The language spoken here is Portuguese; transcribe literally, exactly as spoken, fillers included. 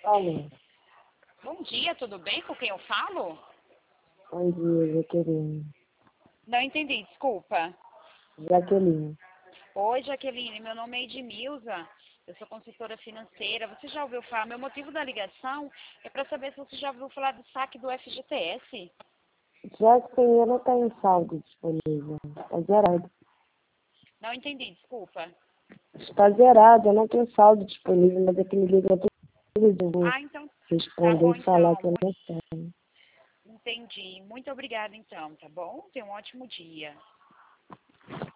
Alô. Bom dia, tudo bem? Com quem eu falo? Bom dia, Jaqueline. Não entendi, desculpa. Jaqueline. Oi, Jaqueline, meu nome é Edmilza, eu sou consultora financeira. Você já ouviu falar? Meu motivo da ligação é para saber se você já ouviu falar do saque do F G T S. Já que o senhor não está em saldo disponível. Está zerado. Não entendi, desculpa. Está zerado, eu não tenho saldo disponível, mas é que me liga todos os dias. Eu vou Ah, então, tá responder bom e falar então. que eu Muito, não tenho. entendi. Muito obrigada então, tá bom? Tenha um ótimo dia.